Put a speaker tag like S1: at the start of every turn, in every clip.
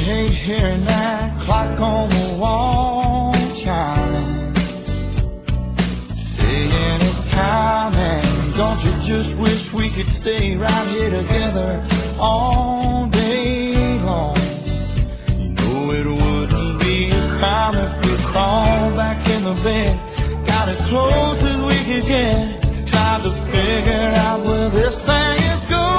S1: hate hearing that clock on the wall chiming, saying it's time. And don't you just wish we could stay right here together all day long? You know it wouldn't be a crime if we crawled back in the bed, got as close as we could get, tried to figure out where this thing is going.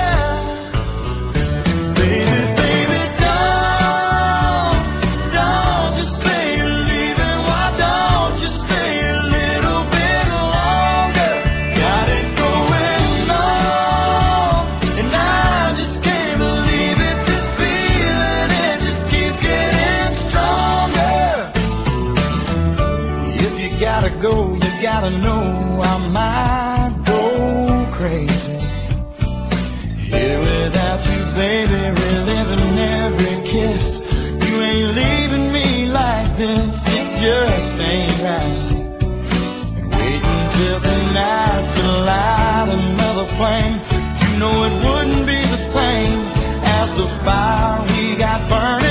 S1: Gotta go, you gotta know I might go crazy here without you, baby, reliving every kiss. You ain't leaving me like this, it just ain't right. And waiting till tonight to light another flame, you know it wouldn't be the same as the fire we got burning.